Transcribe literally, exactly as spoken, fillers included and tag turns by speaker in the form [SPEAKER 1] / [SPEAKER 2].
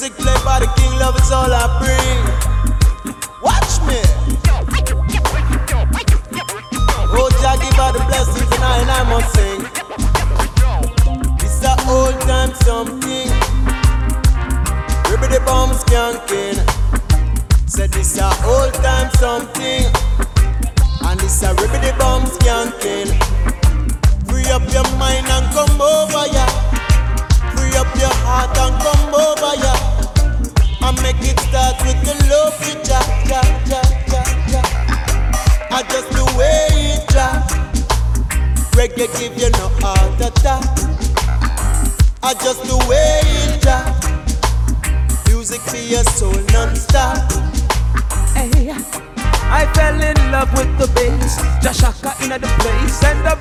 [SPEAKER 1] Music played by the king, love is all I bring. Watch me. Oh, Jah give her the blessings and I and I must sing. It's a old time something. Ribby the bomb skanking. Said this a old time something. And this a ribby the bomb skanking. Free up your mind and come over ya. Free up your heart and come over ya. And make it start with the love you ja, ja, ja, ja, ja. I just the way it ja. Reggae give you no heart attack. I just the way it ja. Music for your soul non-stop.
[SPEAKER 2] Hey, I fell in love with the bass. Jashaka in the place and the